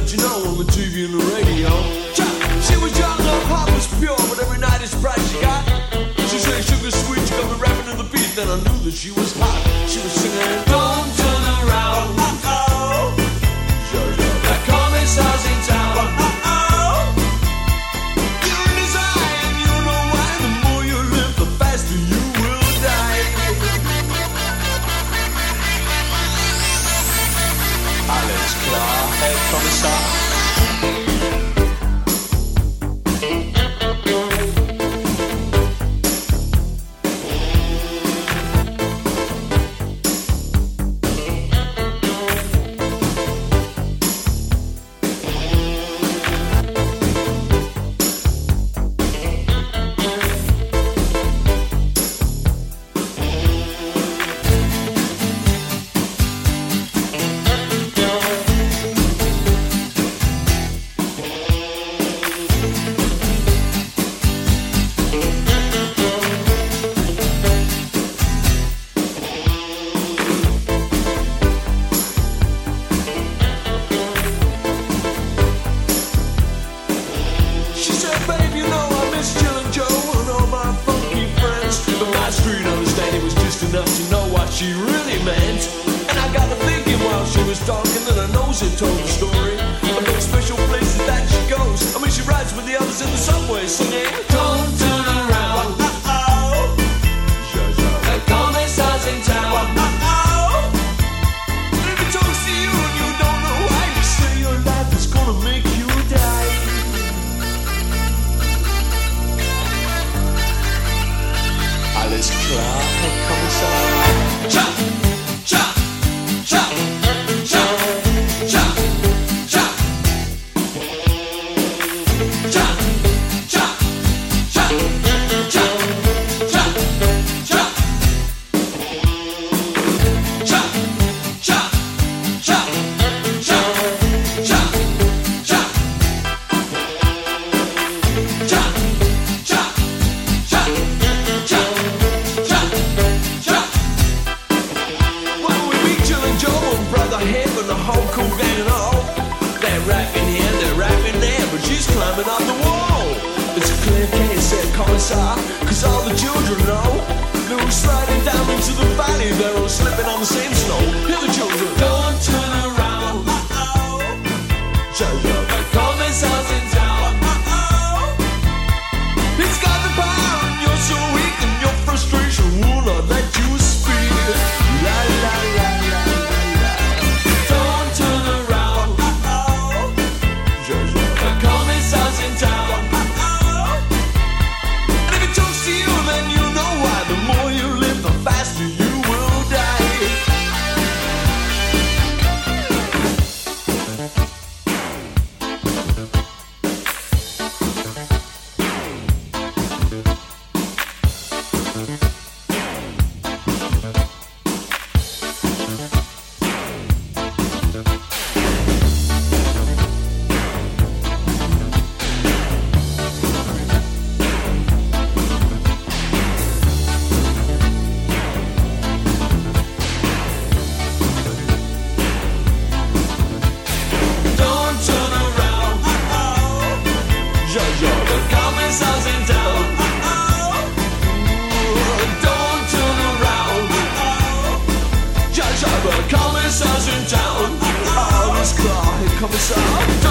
you know, on the TV and the radio. She was young, her heart was pure, but every night it's price she got. She sang sugar sweet, she got me rapping to the beat, then I knew that she was hot. She was singing, don't turn around, oh, the commissar's in town, oh, you're in his eye, and you know why. The more you live, the faster you will die. Alles klar, Herr Kommissar. She really meant, and I got to thinking while she was talking that her nose had told the story of those special places that she goes. I mean, she rides with the others in the subway singing, don't turn around, oh, the commissar's in town, oh, if he talks to you and you don't know why, you say your life is gonna make you die. Alles klar, Herr Kommissar. Chop, chop, chop, chop, chop, chop, chop, chop, chop, chop, chop, chop, chop, chop, chop, chop, chop, chop, chop, and the whole cool gang and all. They're rapping here, they're rapping there, but she's climbing up the wall. It's a clear case, said Commissar, cause all the children know they were sliding down into the valley, they're all slipping on the same snow. Hear the children, don't turn around, uh-oh, the Commissar's in town, uh-oh, he's got the power and you're so weak and your frustration will not let you speak. La la la la. Commissar's in town. Oh, this car, here comes